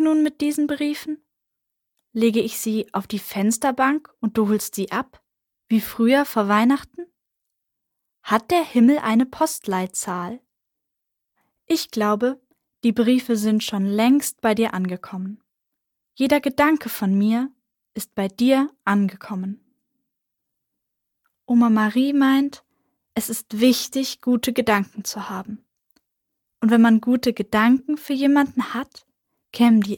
nun mit diesen Briefen? Lege ich sie auf die Fensterbank und du holst sie ab, wie früher vor Weihnachten? Hat der Himmel eine Postleitzahl? Ich glaube, die Briefe sind schon längst bei dir angekommen. Jeder Gedanke von mir ist bei dir angekommen. Oma Marie meint, es ist wichtig, gute Gedanken zu haben. Und wenn man gute Gedanken für jemanden hat, kämen die